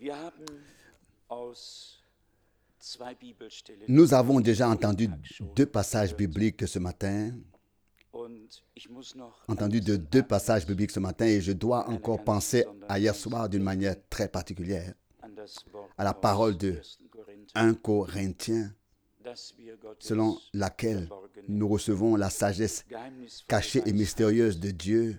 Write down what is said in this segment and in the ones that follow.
Nous avons déjà entendu 2 passages bibliques ce matin. Et je dois encore penser à hier soir d'une manière très particulière, à la parole de 1 Corinthiens, selon laquelle nous recevons la sagesse cachée et mystérieuse de Dieu.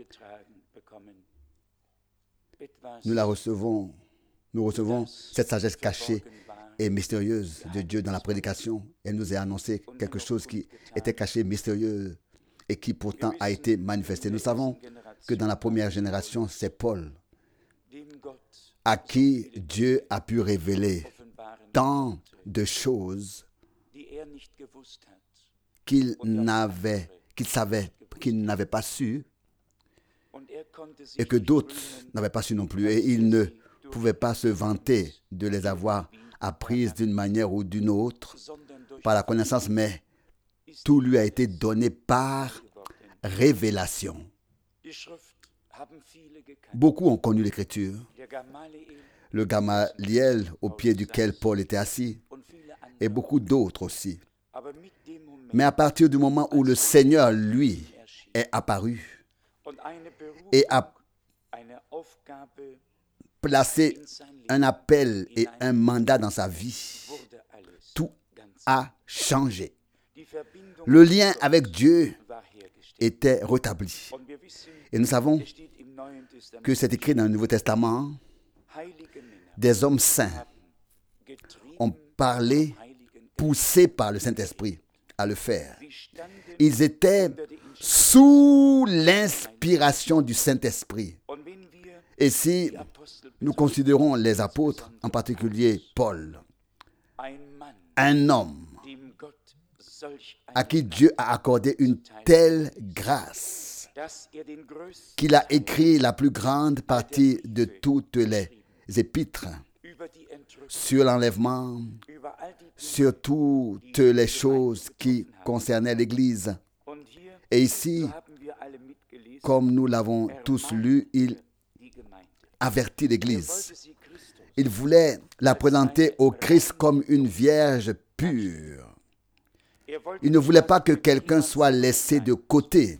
Nous recevons cette sagesse cachée et mystérieuse de Dieu dans la prédication. Elle nous a annoncé quelque chose qui était caché, mystérieux, et qui pourtant a été manifesté. Nous savons que dans la première génération, c'est Paul à qui Dieu a pu révéler tant de choses qu'il n'avait pas su et que d'autres n'avaient pas su non plus. Et il ne pouvait pas se vanter de les avoir apprises d'une manière ou d'une autre par la connaissance, mais tout lui a été donné par révélation. Beaucoup ont connu l'Écriture. Le Gamaliel au pied duquel Paul était assis, et beaucoup d'autres aussi. Mais à partir du moment où le Seigneur, lui, est apparu et a placé un appel et un mandat dans sa vie, tout a changé. Le lien avec Dieu était rétabli. Et nous savons que c'est écrit dans le Nouveau Testament, des hommes saints ont parlé, poussés par le Saint-Esprit à le faire. Ils étaient sous l'inspiration du Saint-Esprit. Et si nous considérons les apôtres, en particulier Paul, un homme à qui Dieu a accordé une telle grâce qu'il a écrit la plus grande partie de toutes les épîtres sur l'enlèvement, sur toutes les choses qui concernaient l'Église. Et ici, comme nous l'avons tous lu, il avertit l'Église. Il voulait la présenter au Christ comme une vierge pure. Il ne voulait pas que quelqu'un soit laissé de côté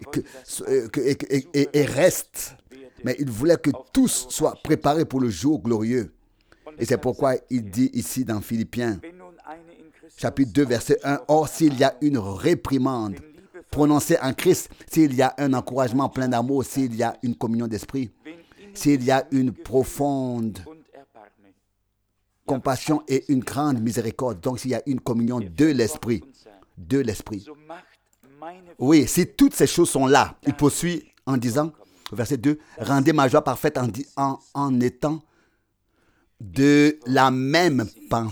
et reste, mais il voulait que tous soient préparés pour le jour glorieux. Et c'est pourquoi il dit ici dans Philippiens, chapitre 2, verset 1, « Or, s'il y a une réprimande prononcée en Christ, s'il y a un encouragement plein d'amour, s'il y a une communion d'esprit, s'il y a une profonde compassion et une grande miséricorde, donc s'il y a une communion de l'esprit, oui, si toutes ces choses sont là, il poursuit en disant, verset 2, « Rendez ma joie parfaite en étant de la même pensée. »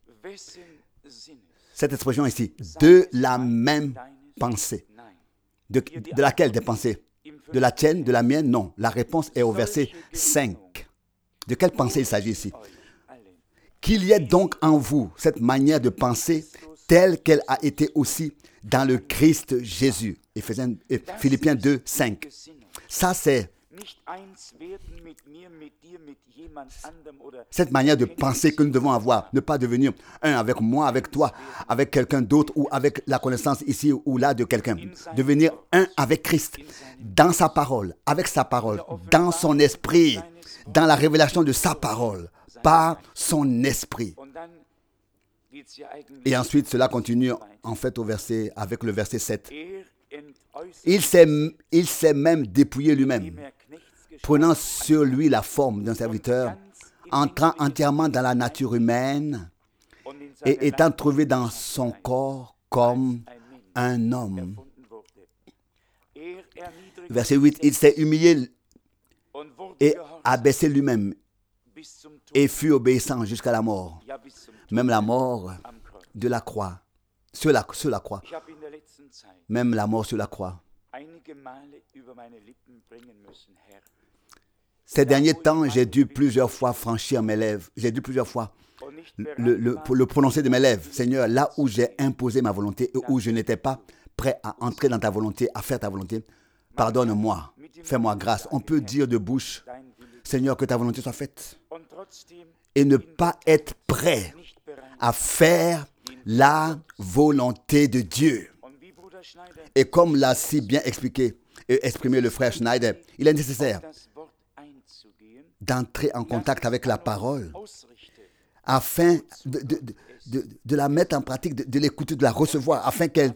Cette expression ici, de la même pensée. De laquelle des pensées? De la tienne, de la mienne? Non. La réponse est au verset 5. De quelle pensée il s'agit ici? Qu'il y ait donc en vous cette manière de penser telle qu'elle a été aussi dans le Christ Jésus. Philippiens 2, 5. Ça, c'est cette manière de penser que nous devons avoir. Ne pas devenir un avec moi, avec toi, avec quelqu'un d'autre ou avec la connaissance ici ou là de quelqu'un. Devenir un avec Christ, dans sa parole, avec sa parole, dans son esprit, dans la révélation de sa parole, par son esprit. Et ensuite, cela continue en fait avec le verset 7. Il s'est même dépouillé lui-même, prenant sur lui la forme d'un serviteur, entrant entièrement dans la nature humaine et étant trouvé dans son corps comme un homme. Verset 8, il s'est humilié et abaissé lui-même et fut obéissant jusqu'à la mort, même la mort de la croix, sur la croix, même la mort sur la croix. Ces derniers temps, j'ai dû plusieurs fois franchir mes lèvres, j'ai dû plusieurs fois le prononcer de mes lèvres. Seigneur, là où j'ai imposé ma volonté et où je n'étais pas prêt à entrer dans ta volonté, à faire ta volonté, pardonne-moi, fais-moi grâce. On peut dire de bouche, Seigneur, que ta volonté soit faite. Et ne pas être prêt à faire la volonté de Dieu. Et comme l'a si bien expliqué et exprimé le frère Schneider, il est nécessaire d'entrer en contact avec la parole afin de la mettre en pratique, de l'écouter, de la recevoir, afin qu'elle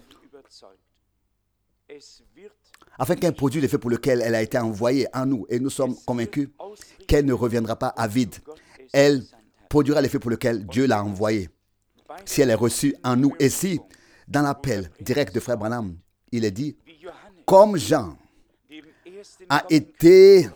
produise l'effet pour lequel elle a été envoyée en nous. Et nous sommes convaincus qu'elle ne reviendra pas à vide. Elle produira l'effet pour lequel Dieu l'a envoyée. Si elle est reçue en nous, et si, dans l'appel direct de frère Branham, il est dit, comme Jean a été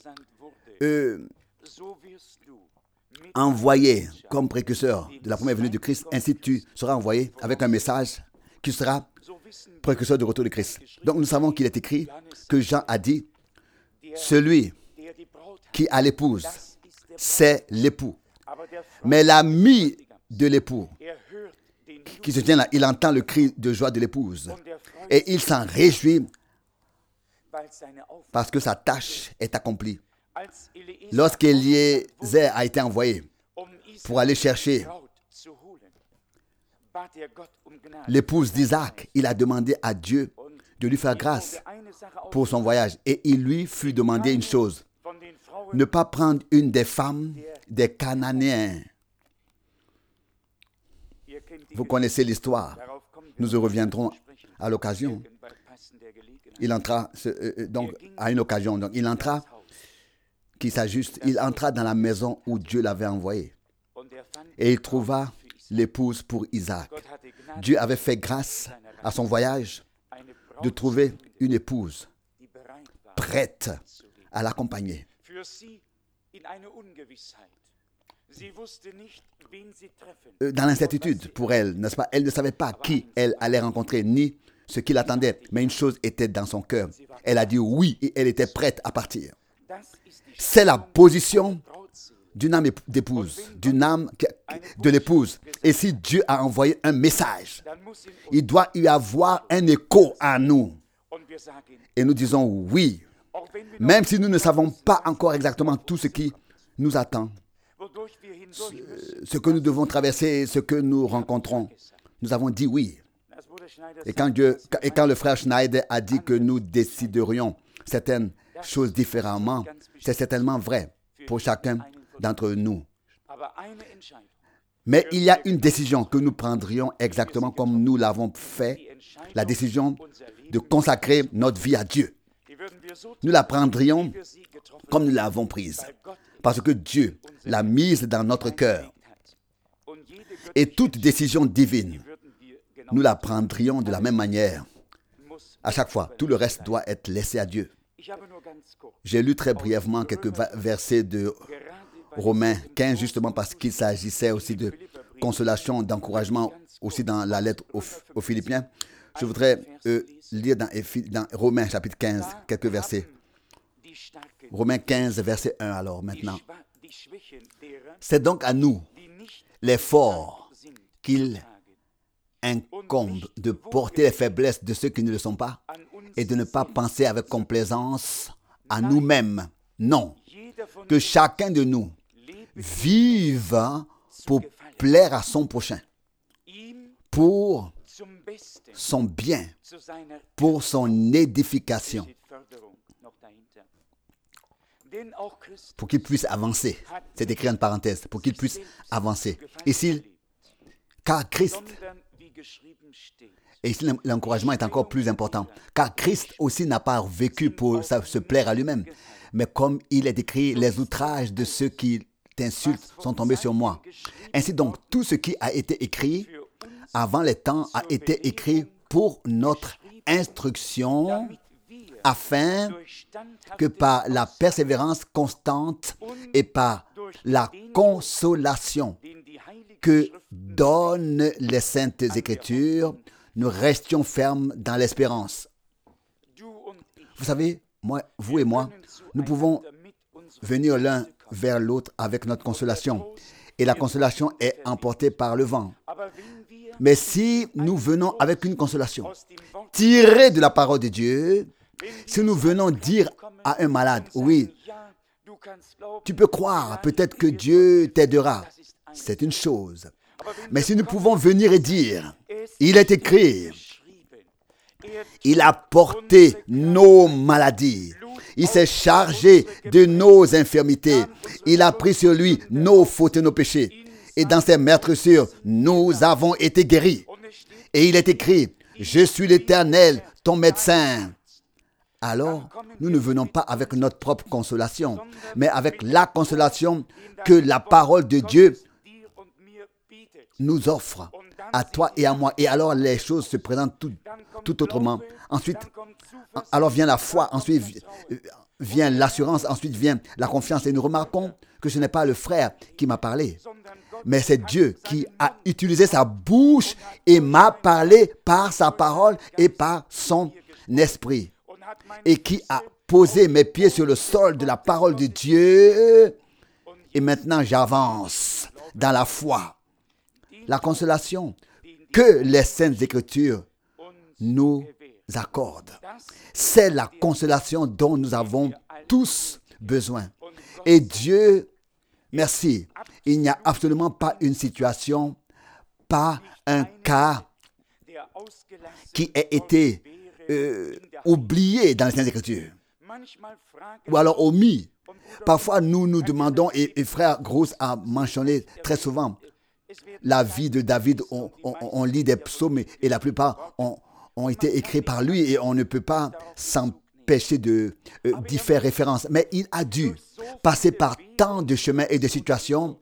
envoyé comme précurseur de la première venue de Christ, ainsi tu seras envoyé avec un message qui sera précurseur du retour de Christ. Donc nous savons qu'il est écrit que Jean a dit, celui qui a l'épouse, c'est l'époux. Mais l'ami de l'époux, qui se tient là, il entend le cri de joie de l'épouse et il s'en réjouit parce que sa tâche est accomplie. Lorsqu'Éliezer a été envoyé pour aller chercher l'épouse d'Isaac, il a demandé à Dieu de lui faire grâce pour son voyage. Et il lui fut demandé une chose, ne pas prendre une des femmes des Cananéens. Vous connaissez l'histoire. Nous y reviendrons à l'occasion. Il entra donc à une occasion. Donc il entra, qui s'ajuste, il entra dans la maison où Dieu l'avait envoyé. Et il trouva l'épouse pour Isaac. Dieu avait fait grâce à son voyage de trouver une épouse prête à l'accompagner. Dans l'incertitude pour elle, n'est-ce pas? Elle ne savait pas qui elle allait rencontrer, ni ce qui l'attendait. Mais une chose était dans son cœur. Elle a dit oui et elle était prête à partir. C'est la position d'une âme d'épouse, d'une âme de l'épouse. Et si Dieu a envoyé un message, il doit y avoir un écho à nous. Et nous disons oui, même si nous ne savons pas encore exactement tout ce qui nous attend, ce que nous devons traverser, ce que nous rencontrons. Nous avons dit oui. Et quand le frère Schneider a dit que nous déciderions certaines choses différemment, c'est certainement vrai pour chacun d'entre nous. Mais il y a une décision que nous prendrions exactement comme nous l'avons fait, la décision de consacrer notre vie à Dieu. Nous la prendrions comme nous l'avons prise, parce que Dieu l'a mise dans notre cœur. Et toute décision divine, nous la prendrions de la même manière. À chaque fois, tout le reste doit être laissé à Dieu. J'ai lu très brièvement quelques versets de Romains 15, justement parce qu'il s'agissait aussi de consolation, d'encouragement, aussi dans la lettre aux Philippiens. Je voudrais lire dans Romains chapitre 15, quelques versets. Romains 15, verset 1 alors maintenant. C'est donc à nous, les forts, qu'il incombe de porter les faiblesses de ceux qui ne le sont pas et de ne pas penser avec complaisance à nous-mêmes. Non, que chacun de nous vive pour plaire à son prochain, pour son bien, pour son édification, pour qu'il puisse avancer. C'est écrit en parenthèse, pour qu'il puisse avancer. Ici, car Christ, et ici l'encouragement est encore plus important, car Christ aussi n'a pas vécu pour se plaire à lui-même, mais comme il est écrit, les outrages de ceux qui t'insultent sont tombés sur moi. Ainsi donc, tout ce qui a été écrit avant les temps a été écrit pour notre instruction, afin que par la persévérance constante et par la consolation que donnent les Saintes Écritures, nous restions fermes dans l'espérance. Vous savez, vous et moi, nous pouvons venir l'un vers l'autre avec notre consolation. Et la consolation est emportée par le vent. Mais si nous venons avec une consolation tirée de la parole de Dieu, si nous venons dire à un malade, oui, Tu peux croire peut-être que Dieu t'aidera. C'est une chose. Mais si nous pouvons venir et dire, il est écrit, il a porté nos maladies. Il s'est chargé de nos infirmités. Il a pris sur lui nos fautes et nos péchés. Et dans ses meurtrissures, nous avons été guéris. Et il est écrit, je suis l'Éternel, ton médecin. Alors, nous ne venons pas avec notre propre consolation, mais avec la consolation que la parole de Dieu nous offre à toi et à moi. Et alors, les choses se présentent tout autrement. Ensuite, alors vient la foi, ensuite vient l'assurance, ensuite vient la confiance. Et nous remarquons que ce n'est pas le frère qui m'a parlé, mais c'est Dieu qui a utilisé sa bouche et m'a parlé par sa parole et par son esprit. Et qui a posé mes pieds sur le sol de la parole de Dieu. Et maintenant, j'avance dans la foi. La consolation que les Saintes Écritures nous accordent. C'est la consolation dont nous avons tous besoin. Et Dieu, merci, il n'y a absolument pas une situation, pas un cas qui ait été oublié dans les Saintes Écritures, ou alors omis. Parfois, nous nous demandons, et frère Gross a mentionné très souvent, la vie de David, on lit des psaumes et la plupart ont été écrits par lui et on ne peut pas s'empêcher d'y faire référence. Mais il a dû passer par tant de chemins et de situations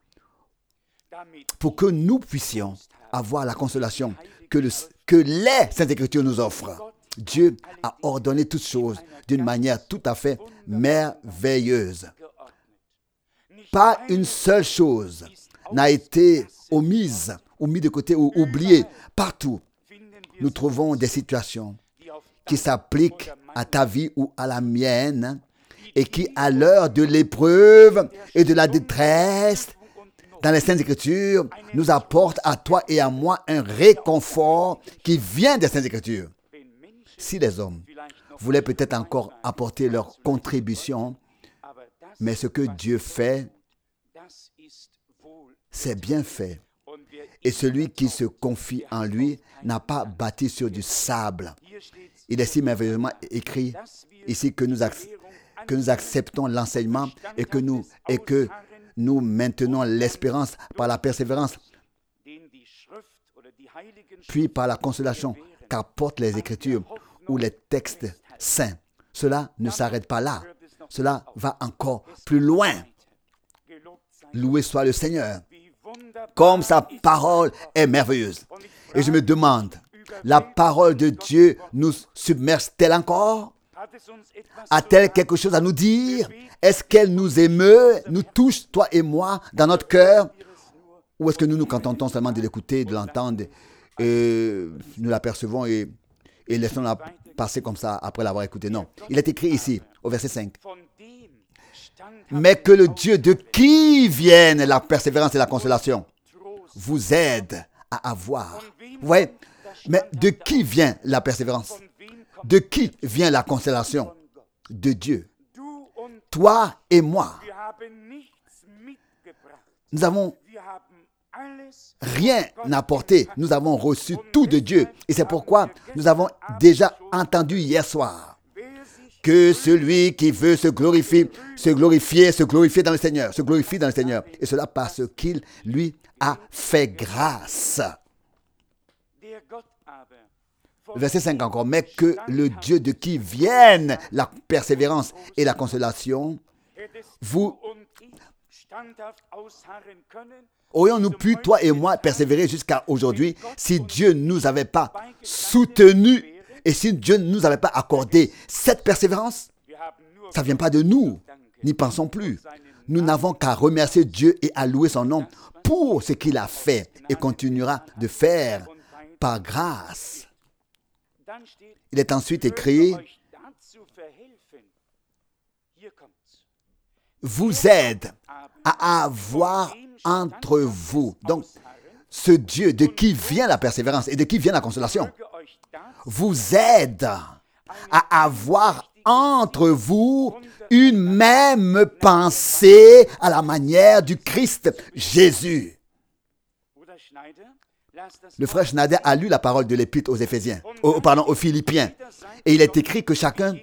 pour que nous puissions avoir la consolation que les Saintes Écritures nous offrent. Dieu a ordonné toutes choses d'une manière tout à fait merveilleuse. Pas une seule chose n'a été omise, ou mise de côté, ou oubliée. Partout, nous trouvons des situations qui s'appliquent à ta vie ou à la mienne et qui, à l'heure de l'épreuve et de la détresse, dans les Saintes Écritures, nous apportent à toi et à moi un réconfort qui vient des Saintes Écritures. Si les hommes voulaient peut-être encore apporter leur contribution, mais ce que Dieu fait, c'est bien fait. Et celui qui se confie en lui n'a pas bâti sur du sable. Il est si merveilleusement écrit ici que nous acceptons l'enseignement et que nous maintenons l'espérance par la persévérance, puis par la consolation qu'apportent les Écritures ou les textes saints. Cela ne s'arrête pas là. Cela va encore plus loin. Loué soit le Seigneur. Comme sa parole est merveilleuse. Et je me demande, la parole de Dieu nous submerge-t-elle encore? A-t-elle quelque chose à nous dire? Est-ce qu'elle nous émeut, nous touche, toi et moi, dans notre cœur? Ou est-ce que nous nous contentons seulement de l'écouter, de l'entendre, et nous l'apercevons et laissons-la passer comme ça après l'avoir écouté? Non. Il est écrit ici, au verset 5. Mais que le Dieu de qui vienne la persévérance et la consolation vous aide à avoir. Vous voyez? Mais de qui vient la persévérance? De qui vient la consolation? De Dieu. Toi et moi, nous n'avons rien apporté. Nous avons reçu tout de Dieu. Et c'est pourquoi nous avons déjà entendu hier soir que celui qui veut se glorifier dans le Seigneur, se glorifie dans le Seigneur. Et cela parce qu'il lui a fait grâce. Verset 5 encore. Mais que le Dieu de qui viennent la persévérance et la consolation, aurions-nous pu, toi et moi, persévérer jusqu'à aujourd'hui si Dieu ne nous avait pas soutenus et si Dieu ne nous avait pas accordé cette persévérance? Ça ne vient pas de nous, n'y pensons plus. Nous n'avons qu'à remercier Dieu et à louer son nom pour ce qu'il a fait et continuera de faire par grâce. Il est ensuite écrit, vous aide à avoir entre vous. Donc, ce Dieu de qui vient la persévérance et de qui vient la consolation vous aide à avoir entre vous une même pensée à la manière du Christ Jésus. Le frère Schneider a lu la parole de l'épître aux Éphésiens, aux Philippiens. Et il est écrit que chacun,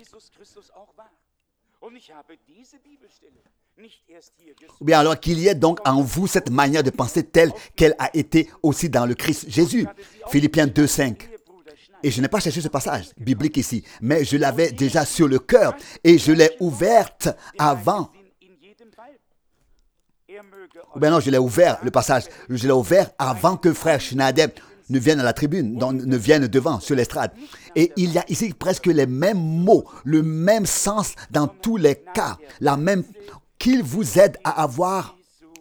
ou bien alors qu'il y ait donc en vous cette manière de penser telle qu'elle a été aussi dans le Christ Jésus. Philippiens 2,5. Et je n'ai pas cherché ce passage biblique ici, mais je l'avais déjà sur le cœur et je l'ai ouverte avant. Ou bien non, je l'ai ouvert, le passage. Je l'ai ouvert avant que frère Schneider ne vienne à la tribune, ne vienne devant, sur l'estrade. Et il y a ici presque les mêmes mots, le même sens dans tous les cas, la même, qu'il vous aide à avoir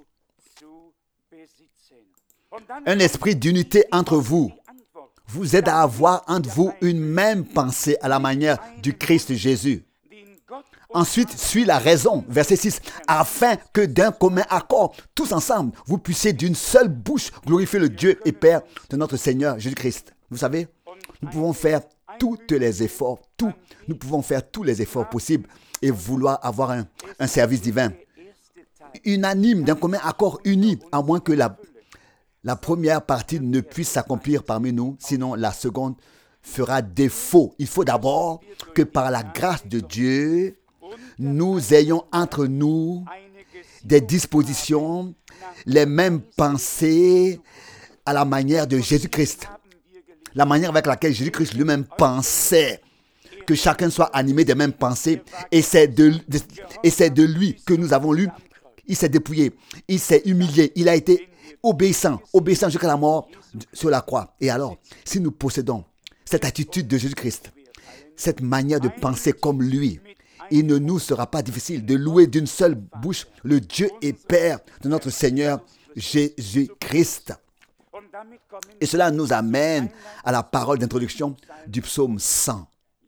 un esprit d'unité entre vous. Vous aide à avoir entre vous une même pensée à la manière du Christ Jésus. Ensuite suit la raison, verset 6, afin que d'un commun accord, tous ensemble, vous puissiez d'une seule bouche glorifier le Dieu et Père de notre Seigneur Jésus-Christ. Vous savez, nous pouvons faire tous les efforts possibles et vouloir avoir un service divin. Unanime, d'un commun accord uni, à moins que la première partie ne puisse s'accomplir parmi nous, sinon la seconde fera défaut. Il faut d'abord que par la grâce de Dieu, nous ayons entre nous des dispositions, les mêmes pensées à la manière de Jésus-Christ. La manière avec laquelle Jésus-Christ lui-même pensait, que chacun soit animé des mêmes pensées. Et c'est de lui que nous avons lu. Il s'est dépouillé, il s'est humilié, il a été obéissant jusqu'à la mort sur la croix. Et alors, si nous possédons cette attitude de Jésus-Christ, cette manière de penser comme lui, il ne nous sera pas difficile de louer d'une seule bouche le Dieu et Père de notre Seigneur Jésus-Christ. Et cela nous amène à la parole d'introduction du psaume 100.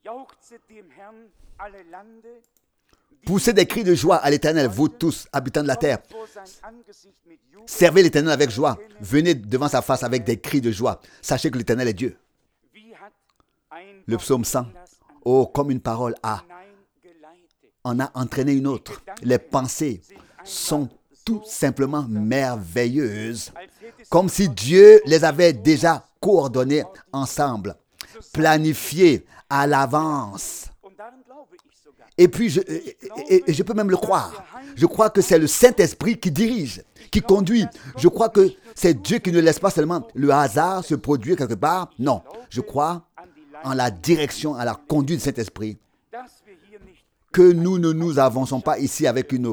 Poussez des cris de joie à l'Éternel, vous tous, habitants de la terre. Servez l'Éternel avec joie. Venez devant sa face avec des cris de joie. Sachez que l'Éternel est Dieu. Le psaume 100. Oh, comme une parole en a entraîné une autre. Les pensées sont tout simplement merveilleuses. Comme si Dieu les avait déjà coordonnées ensemble, planifiées à l'avance. Et puis, je peux même le croire. Je crois que c'est le Saint-Esprit qui dirige, qui conduit. Je crois que c'est Dieu qui ne laisse pas seulement le hasard se produire quelque part. Non, je crois en la direction, à la conduite du Saint-Esprit. Que nous ne nous avançons pas ici avec une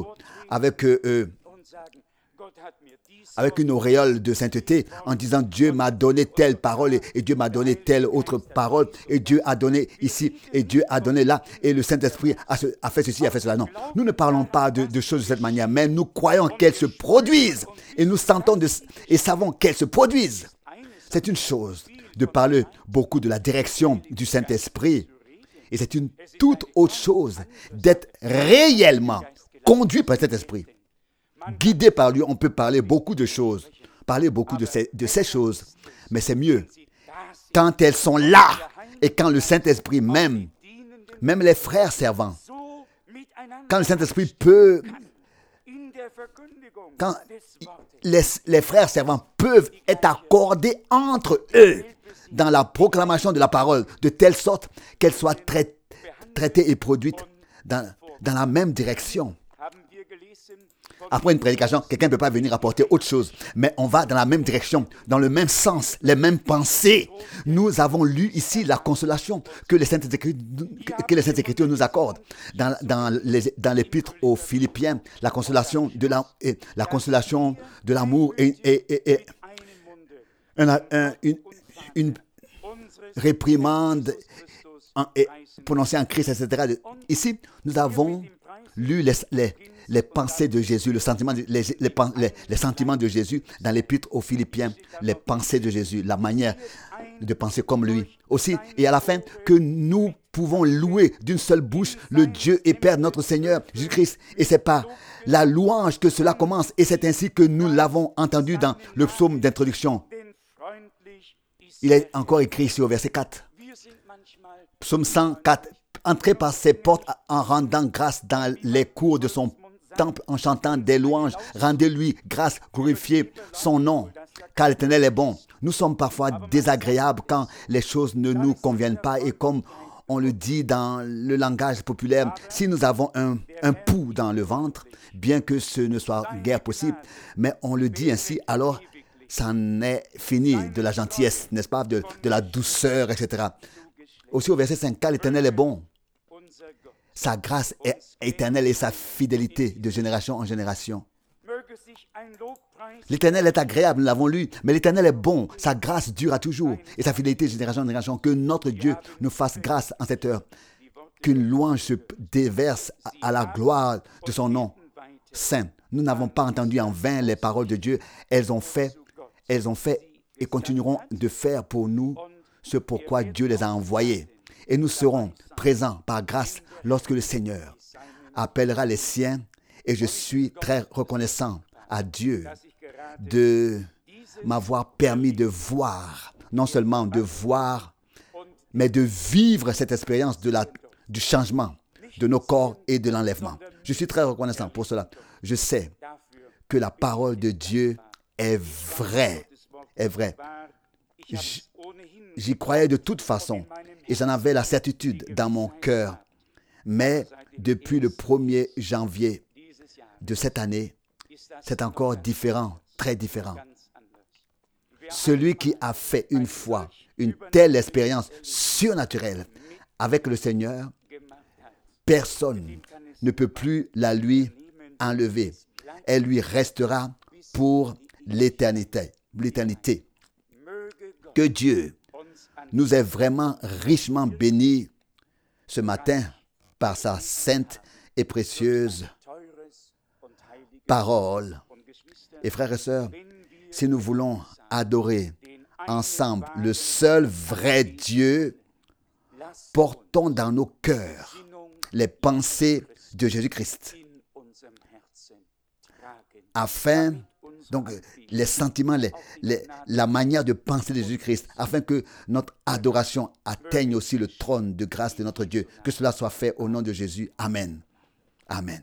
auréole de sainteté en disant Dieu m'a donné telle parole et Dieu m'a donné telle autre parole et Dieu a donné ici et Dieu a donné là et le Saint-Esprit a fait ceci, a fait cela. Non, nous ne parlons pas de choses de cette manière, mais nous croyons qu'elles se produisent et nous sentons et savons qu'elles se produisent. C'est une chose de parler beaucoup de la direction du Saint-Esprit et c'est une toute autre chose d'être réellement conduit par cet esprit. Guidé par lui, on peut parler beaucoup de choses, parler beaucoup de ces choses, mais c'est mieux quand elles sont là et quand le Saint-Esprit même les frères servants, quand le Saint-Esprit peut, quand les frères servants peuvent être accordés entre eux dans la proclamation de la parole, de telle sorte qu'elle soit traitée et produite dans la même direction. Après une prédication, quelqu'un ne peut pas venir apporter autre chose, mais on va dans la même direction, dans le même sens, les mêmes pensées. Nous avons lu ici la consolation que les Saintes Écritures nous accordent. Dans l'épître aux Philippiens, la consolation de l'amour et une réprimande prononcée en Christ, etc. Ici, nous avons lu les pensées de Jésus, les sentiments de Jésus dans l'épître aux Philippiens, les pensées de Jésus, la manière de penser comme lui. Aussi, et à la fin, que nous pouvons louer d'une seule bouche le Dieu et Père de notre Seigneur Jésus-Christ. Et c'est par la louange que cela commence. Et c'est ainsi que nous l'avons entendu dans le psaume d'introduction. Il est encore écrit ici au verset 4. Psaume 104, entrer par ses portes en rendant grâce dans les cours de son temple, en chantant des louanges. Rendez-lui grâce, glorifiez son nom, car l'Éternel est bon. Nous sommes parfois désagréables quand les choses ne nous conviennent pas et comme on le dit dans le langage populaire, si nous avons un pouls dans le ventre, bien que ce ne soit guère possible, mais on le dit ainsi, alors ça en est fini de la gentillesse, n'est-ce pas, de la douceur, etc. Aussi au verset 5, car l'Éternel est bon. Sa grâce est éternelle et sa fidélité de génération en génération. L'Éternel est agréable, nous l'avons lu, mais l'Éternel est bon, sa grâce dure à toujours et sa fidélité de génération en génération. Que notre Dieu nous fasse grâce en cette heure, qu'une louange se déverse à la gloire de son nom saint. Nous n'avons pas entendu en vain les paroles de Dieu, elles ont fait et continueront de faire pour nous ce pourquoi Dieu les a envoyées. Et nous serons présents par grâce lorsque le Seigneur appellera les siens. Et je suis très reconnaissant à Dieu de m'avoir permis de voir, non seulement de voir, mais de vivre cette expérience du changement de nos corps et de l'enlèvement. Je suis très reconnaissant pour cela. Je sais que la parole de Dieu est vraie. Est vraie. J'y croyais de toute façon et j'en avais la certitude dans mon cœur. Mais depuis le 1er janvier de cette année, c'est encore différent, très différent. Celui qui a fait une fois une telle expérience surnaturelle avec le Seigneur, personne ne peut plus la lui enlever. Elle lui restera pour l'éternité. Que Dieu nous ait vraiment richement bénis ce matin par sa sainte et précieuse parole. Et frères et sœurs, si nous voulons adorer ensemble le seul vrai Dieu, portons dans nos cœurs les pensées de Jésus-Christ, afin, donc les sentiments, la manière de penser de Jésus-Christ, afin que notre adoration atteigne aussi le trône de grâce de notre Dieu. Que cela soit fait au nom de Jésus. Amen. Amen.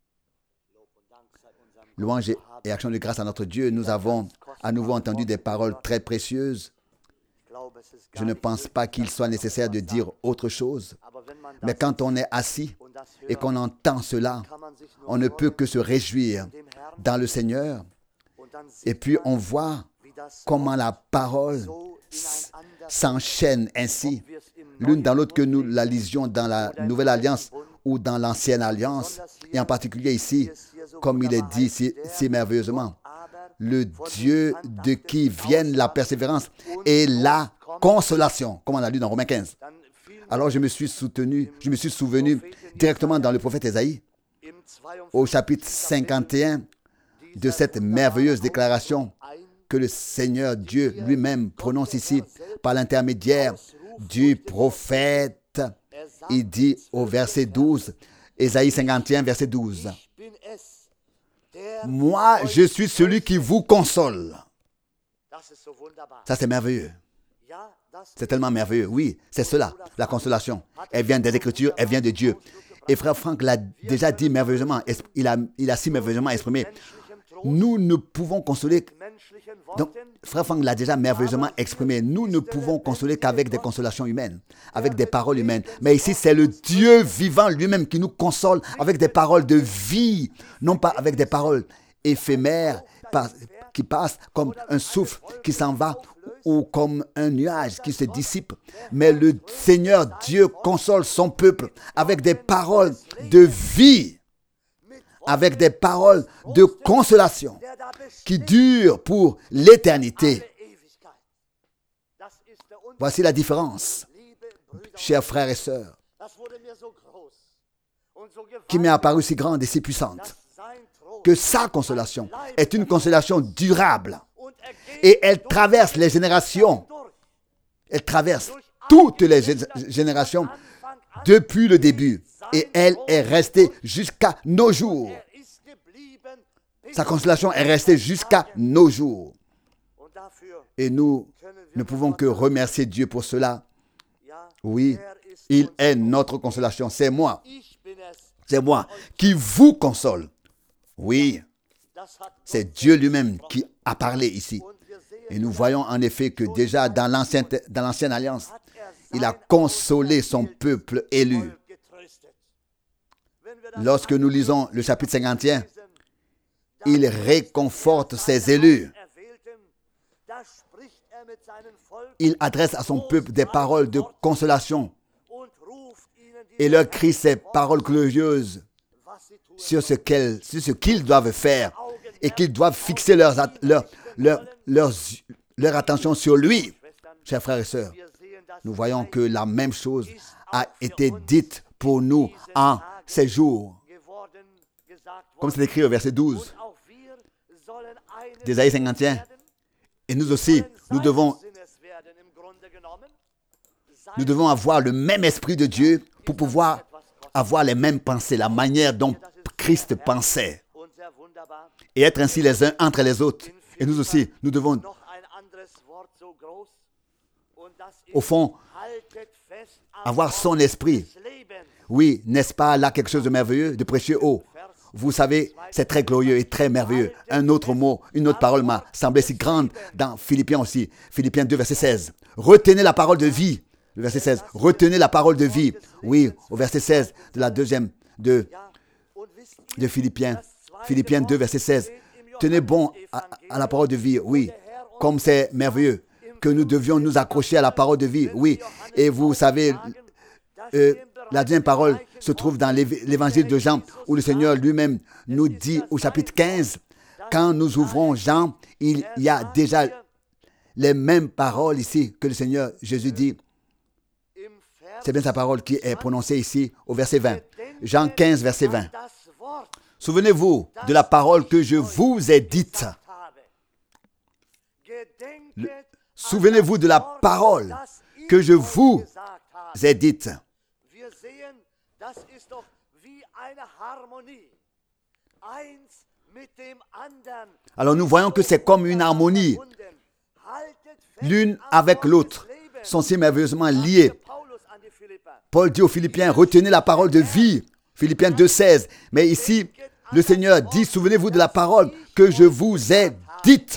Louange et action de grâce à notre Dieu. Nous avons à nouveau entendu des paroles très précieuses. Je ne pense pas qu'il soit nécessaire de dire autre chose. Mais quand on est assis et qu'on entend cela, on ne peut que se réjouir dans le Seigneur. Et puis on voit comment la parole s'enchaîne ainsi, l'une dans l'autre, que nous la lisions dans la Nouvelle Alliance ou dans l'Ancienne Alliance, et en particulier ici, comme il est dit si merveilleusement, le Dieu de qui viennent la persévérance et la consolation, comme on l'a lu dans Romains 15. Alors je me suis souvenu directement dans le prophète Ésaïe, au chapitre 51, de cette merveilleuse déclaration que le Seigneur Dieu lui-même prononce ici par l'intermédiaire du prophète. Il dit au verset 12, Ésaïe 51, verset 12, « Moi, je suis celui qui vous console. » Ça, c'est merveilleux. C'est tellement merveilleux. Oui, c'est cela, la consolation. Elle vient des Écritures, elle vient de Dieu. Et frère Franck l'a déjà dit merveilleusement, il a si merveilleusement exprimé. Nous ne pouvons consoler. Donc, frère Franck l'a déjà merveilleusement exprimé. Nous ne pouvons consoler qu'avec des consolations humaines, avec des paroles humaines. Mais ici, c'est le Dieu vivant lui-même qui nous console avec des paroles de vie, non pas avec des paroles éphémères qui passent comme un souffle qui s'en va ou comme un nuage qui se dissipe. Mais le Seigneur Dieu console son peuple avec des paroles de vie, avec des paroles de consolation qui durent pour l'éternité. Voici la différence, chers frères et sœurs, qui m'est apparue si grande et si puissante, que sa consolation est une consolation durable et elle traverse les générations. Elle traverse toutes les générations depuis le début. Et elle est restée jusqu'à nos jours. Sa consolation est restée jusqu'à nos jours. Et nous ne pouvons que remercier Dieu pour cela. Oui, Il est notre consolation. C'est moi qui vous console. Oui, c'est Dieu lui-même qui a parlé ici. Et nous voyons en effet que déjà dans l'ancienne alliance, il a consolé son peuple élu. Lorsque nous lisons le chapitre 51, il réconforte ses élus. Il adresse à son peuple des paroles de consolation et leur crie ces paroles glorieuses sur ce qu'ils doivent faire et qu'ils doivent fixer leur attention sur lui. Chers frères et sœurs, nous voyons que la même chose a été dite pour nous en ces jours. Comme c'est écrit au verset 12 d'Ésaïe 51. Et nous aussi, nous devons avoir le même esprit de Dieu pour pouvoir avoir les mêmes pensées, la manière dont Christ pensait. Et être ainsi les uns entre les autres. Et nous aussi, nous devons, au fond, avoir son esprit. Oui, n'est-ce pas là quelque chose de merveilleux, de précieux? Oh, vous savez, c'est très glorieux et très merveilleux. Un autre mot, une autre parole m'a semblé si grande dans Philippiens aussi. Philippiens 2, verset 16. Retenez la parole de vie. Le verset 16. Retenez la parole de vie. Oui, au verset 16 de la deuxième de Philippiens. Philippiens 2, verset 16. Tenez bon à la parole de vie. Oui, comme c'est merveilleux que nous devions nous accrocher à la parole de vie. Oui, et vous savez, la deuxième parole se trouve dans l'évangile de Jean, où le Seigneur lui-même nous dit au chapitre 15, quand nous ouvrons Jean, il y a déjà les mêmes paroles ici que le Seigneur Jésus dit. C'est bien sa parole qui est prononcée ici au verset 20. Jean 15, verset 20. Souvenez-vous de la parole que je vous ai dite. Souvenez-vous de la parole que je vous ai dite. Alors nous voyons que c'est comme une harmonie. L'une avec l'autre sont si merveilleusement liées. Paul dit aux Philippiens, retenez la parole de vie. Philippiens 2,16. Mais ici, le Seigneur dit, souvenez-vous de la parole que je vous ai dite.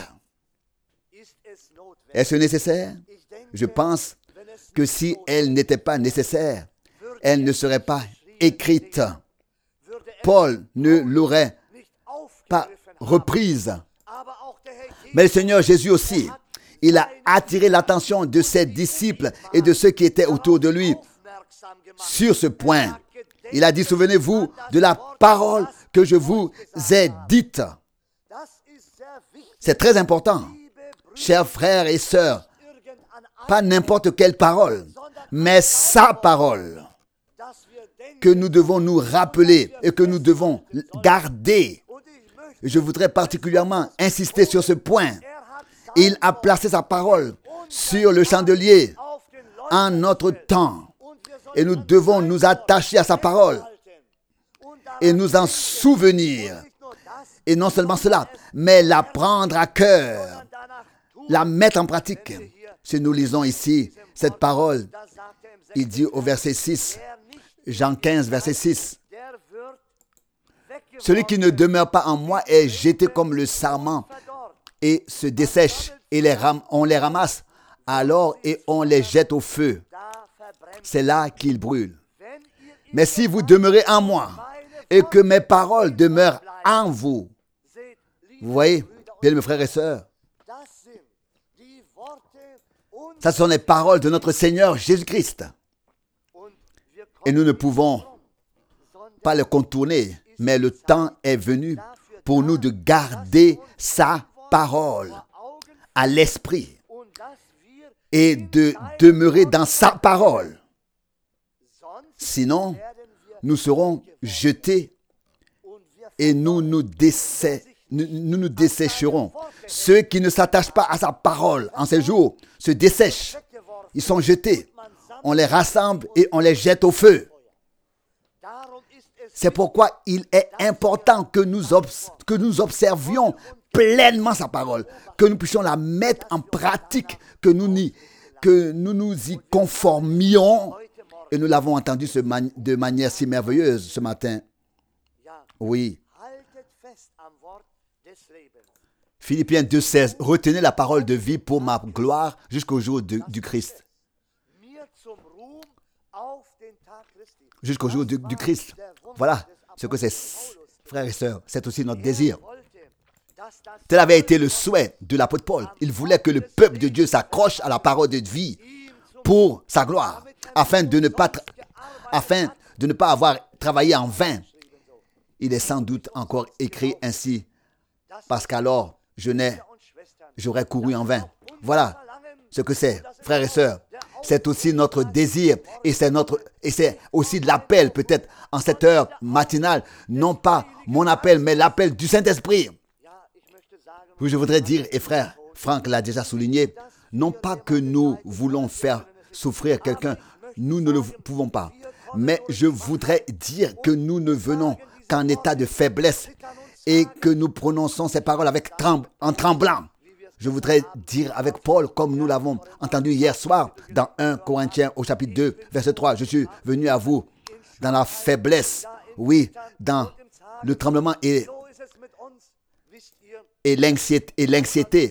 Est-ce nécessaire? Je pense que si elle n'était pas nécessaire, elle ne serait pas écrite. Paul ne l'aurait pas reprise. Mais le Seigneur Jésus aussi, il a attiré l'attention de ses disciples et de ceux qui étaient autour de lui sur ce point. Il a dit, souvenez-vous de la parole que je vous ai dite. C'est très important, chers frères et sœurs. Pas n'importe quelle parole, mais sa parole que nous devons nous rappeler et que nous devons garder. Je voudrais particulièrement insister sur ce point. Il a placé sa parole sur le chandelier en notre temps. Et nous devons nous attacher à sa parole et nous en souvenir. Et non seulement cela, mais la prendre à cœur, la mettre en pratique. Si nous lisons ici cette parole, il dit au verset 6, Jean 15, verset 6, « Celui qui ne demeure pas en moi est jeté comme le sarment et se dessèche, et on les ramasse alors et on les jette au feu. C'est là qu'ils brûlent. Mais si vous demeurez en moi et que mes paroles demeurent en vous, vous voyez, bien mes frères et sœurs, ça sont les paroles de notre Seigneur Jésus-Christ. Et nous ne pouvons pas le contourner, mais le temps est venu pour nous de garder sa parole à l'esprit et de demeurer dans sa parole. Sinon, nous serons jetés et nous nous dessécherons. Ceux qui ne s'attachent pas à sa parole en ces jours se dessèchent. Ils sont jetés. On les rassemble et on les jette au feu. C'est pourquoi il est important que nous observions pleinement sa parole, que nous puissions la mettre en pratique, que nous nous y conformions Et nous l'avons entendu de manière si merveilleuse ce matin. Oui. Philippiens 2,16. Retenez la parole de vie pour ma gloire jusqu'au jour du Christ. Jusqu'au jour du Christ. Voilà ce que c'est, frères et sœurs. C'est aussi notre désir. Tel avait été le souhait de l'apôtre Paul. Il voulait que le peuple de Dieu s'accroche à la parole de vie pour sa gloire, afin de ne pas avoir travaillé en vain. Il est sans doute encore écrit ainsi, parce qu'alors j'aurais couru en vain. Voilà ce que c'est, frères et sœurs. C'est aussi notre désir et c'est aussi l'appel peut-être en cette heure matinale. Non pas mon appel, mais l'appel du Saint-Esprit. Oui, je voudrais dire, et frère Franck l'a déjà souligné, non pas que nous voulons faire souffrir quelqu'un, nous ne le pouvons pas. Mais je voudrais dire que nous ne venons qu'en état de faiblesse et que nous prononçons ces paroles en tremblant. Je voudrais dire avec Paul, comme nous l'avons entendu hier soir, dans 1 Corinthiens au chapitre 2, verset 3, je suis venu à vous dans la faiblesse, oui, dans le tremblement et l'anxiété.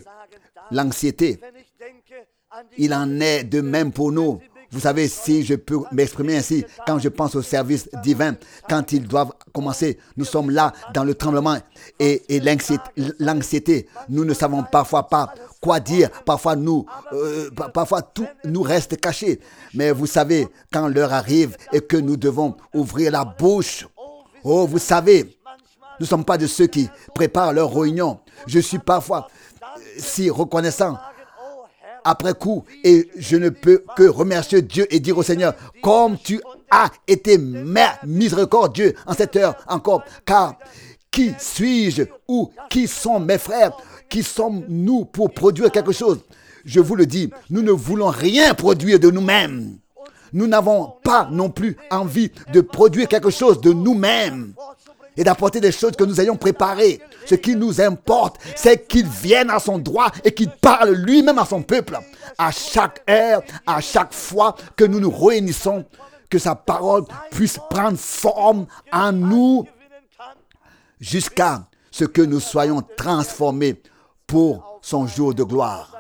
Il en est de même pour nous. Vous savez, si je peux m'exprimer ainsi, quand je pense au service divin, quand ils doivent commencer, nous sommes là dans le tremblement et l'anxiété. Nous ne savons parfois pas quoi dire. Parfois tout nous reste caché. Mais vous savez, quand l'heure arrive et que nous devons ouvrir la bouche, oh, vous savez, nous ne sommes pas de ceux qui préparent leur réunion. Je suis parfois si reconnaissant après coup, et je ne peux que remercier Dieu et dire au Seigneur, comme tu as été miséricordieux en cette heure encore, car qui suis-je ou qui sont mes frères, qui sommes-nous pour produire quelque chose? Je vous le dis, nous ne voulons rien produire de nous-mêmes. Nous n'avons pas non plus envie de produire quelque chose de nous-mêmes et d'apporter des choses que nous ayons préparées. Ce qui nous importe, c'est qu'il vienne à son droit et qu'il parle lui-même à son peuple. À chaque heure, à chaque fois que nous nous réunissons, que sa parole puisse prendre forme en nous jusqu'à ce que nous soyons transformés pour son jour de gloire,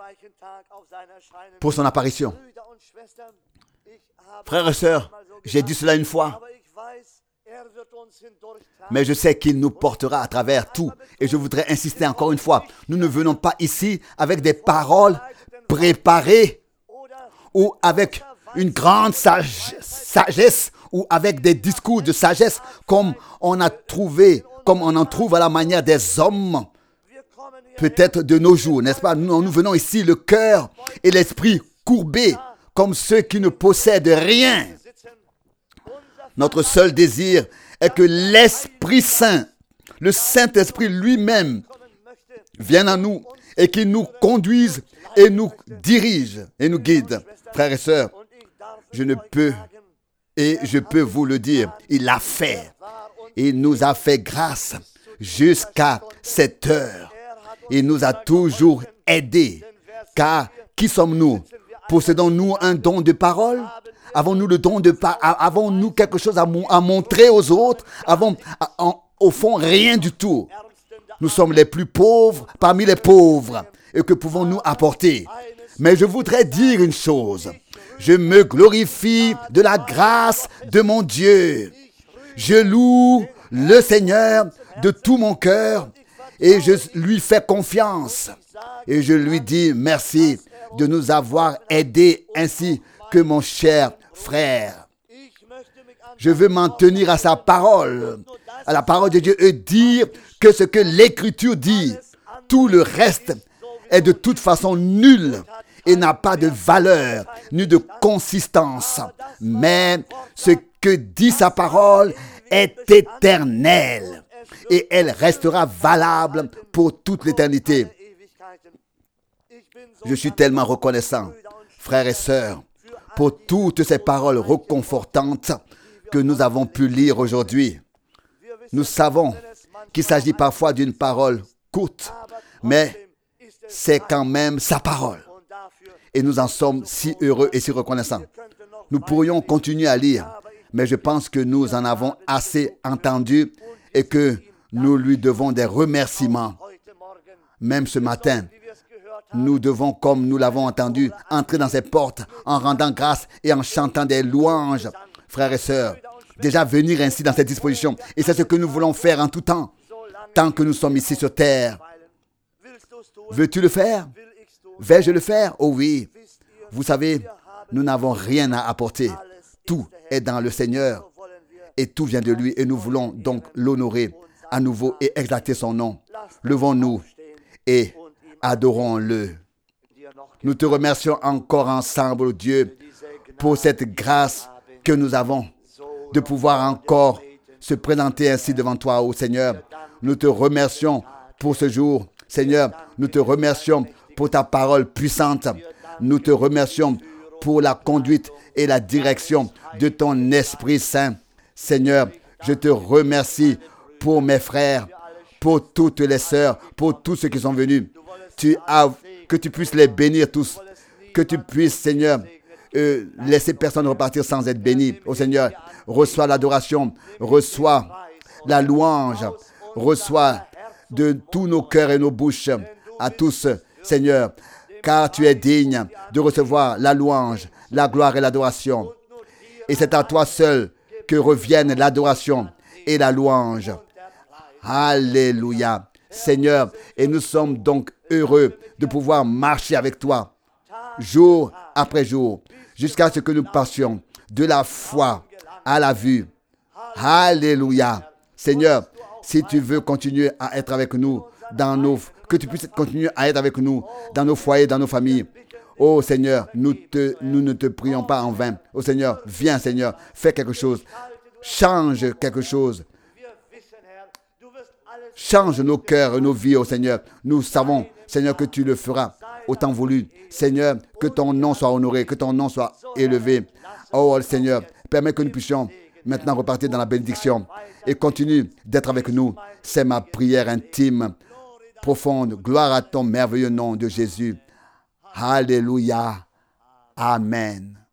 pour son apparition. Frères et sœurs, j'ai dit cela une fois, mais je sais qu'il nous portera à travers tout. Et je voudrais insister encore une fois, nous ne venons pas ici avec des paroles préparées ou avec une grande sagesse ou avec des discours de sagesse comme on en trouve à la manière des hommes peut-être de nos jours, n'est-ce pas? Nous venons ici le cœur et l'esprit courbés comme ceux qui ne possèdent rien. Notre seul désir est que l'Esprit Saint, le Saint-Esprit lui-même, vienne à nous et qu'il nous conduise et nous dirige et nous guide. Frères et sœurs, je peux vous le dire, il l'a fait. Il nous a fait grâce jusqu'à cette heure. Il nous a toujours aidés. Car qui sommes-nous? Possédons-nous un don de parole? Avons-nous quelque chose à montrer aux autres? Au fond, rien du tout. Nous sommes les plus pauvres parmi les pauvres. Et que pouvons-nous apporter? Mais je voudrais dire une chose. Je me glorifie de la grâce de mon Dieu. Je loue le Seigneur de tout mon cœur et je lui fais confiance. Et je lui dis merci de nous avoir aidés ainsi que mon cher frère. Je veux m'en tenir à sa parole, à la parole de Dieu et dire que ce que l'Écriture dit, tout le reste est de toute façon nul et n'a pas de valeur ni de consistance. Mais ce que dit sa parole est éternel et elle restera valable pour toute l'éternité. Je suis tellement reconnaissant, frères et sœurs, pour toutes ces paroles réconfortantes que nous avons pu lire aujourd'hui. Nous savons qu'il s'agit parfois d'une parole courte, mais c'est quand même sa parole. Et nous en sommes si heureux et si reconnaissants. Nous pourrions continuer à lire, mais je pense que nous en avons assez entendu et que nous lui devons des remerciements. Même ce matin, nous devons, comme nous l'avons entendu, entrer dans ses portes en rendant grâce et en chantant des louanges, frères et sœurs. Déjà venir ainsi dans cette disposition. Et c'est ce que nous voulons faire en tout temps, tant que nous sommes ici sur terre. Veux-tu le faire? Vais-je le faire? Oh oui. Vous savez, nous n'avons rien à apporter. Tout est dans le Seigneur et tout vient de lui. Et nous voulons donc l'honorer à nouveau et exalter son nom. Levons-nous et adorons-le. Nous te remercions encore ensemble, Dieu, pour cette grâce que nous avons de pouvoir encore se présenter ainsi devant toi, ô Seigneur. Nous te remercions pour ce jour. Seigneur, nous te remercions pour ta parole puissante. Nous te remercions pour la conduite et la direction de ton Esprit Saint. Seigneur, je te remercie pour mes frères, pour toutes les sœurs, pour tous ceux qui sont venus. Que tu puisses les bénir tous. Que tu puisses, Seigneur, laisser personne repartir sans être béni. Ô Seigneur, reçois l'adoration, reçois la louange, reçois de tous nos cœurs et nos bouches à tous, Seigneur, car tu es digne de recevoir la louange, la gloire et l'adoration. Et c'est à toi seul que reviennent l'adoration et la louange. Alléluia, Seigneur, et nous sommes donc heureux de pouvoir marcher avec toi jour après jour, jusqu'à ce que nous passions de la foi à la vue. Alléluia. Seigneur, si tu veux continuer à être avec nous, que tu puisses continuer à être avec nous dans nos foyers, dans nos familles. Oh Seigneur, nous ne te prions pas en vain. Oh Seigneur, viens Seigneur, fais quelque chose. Change quelque chose. Change nos cœurs et nos vies, oh Seigneur. Nous savons, Seigneur, que tu le feras au temps voulu. Seigneur, que ton nom soit honoré, que ton nom soit élevé. Oh Seigneur, permets que nous puissions maintenant repartir dans la bénédiction et continue d'être avec nous. C'est ma prière intime, profonde. Gloire à ton merveilleux nom de Jésus. Alléluia. Amen.